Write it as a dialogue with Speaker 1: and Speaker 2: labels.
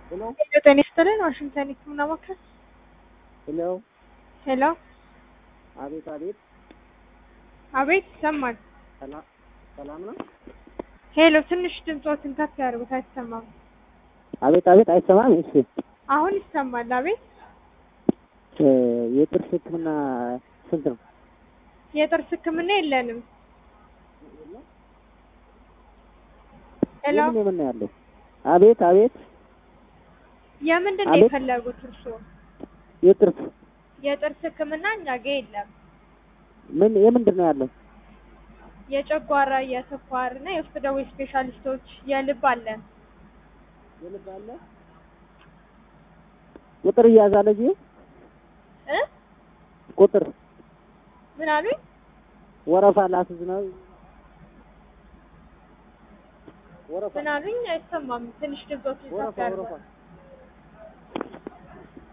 Speaker 1: Hello?
Speaker 2: ጤና ይስጥልን ዋሽንግተን ህክምና ማዕከል።
Speaker 1: Hello?
Speaker 2: ሄሎ
Speaker 1: አቤት አቤት።
Speaker 2: አቤት ይሰማል።
Speaker 1: ሰላም ነው?
Speaker 2: ሄሎ ትንሽ ድምፆትን ከፍ ያድርጉት አይሰማም።
Speaker 1: አቤት አቤት አይሰማም? እሺ።
Speaker 2: አሁን ይሰማል። አቤት
Speaker 1: የጥርስ ህክምና ስንት ነው?
Speaker 2: የጥርስ ህክምና የለንም። ሄሎ
Speaker 1: የምን ነው ያለው? አቤት አቤት።
Speaker 2: የምንድን ነው
Speaker 1: አቤት።
Speaker 2: የፈለጉት እርስዎ?
Speaker 1: የጥርስ
Speaker 2: የጥርስ ህክምና እኛ ጋር የለም።
Speaker 1: የምንድን ነው ያለው?
Speaker 2: የጨጓራ የስኳር እና የውስጥ ደዌ ስፔሻሊስቶች የልብ አለን።
Speaker 1: የልብ አለ? ቁጥር እያዛለ እዚህ
Speaker 2: እ
Speaker 1: ቁጥር
Speaker 2: ምን አሉኝ?
Speaker 1: ወረፋ ላስይዝ ነው። ወረፋ
Speaker 2: ምን አሉኝ? አይሰማም። ትንሽ ድምፆትን ከፍ ያድርጉት።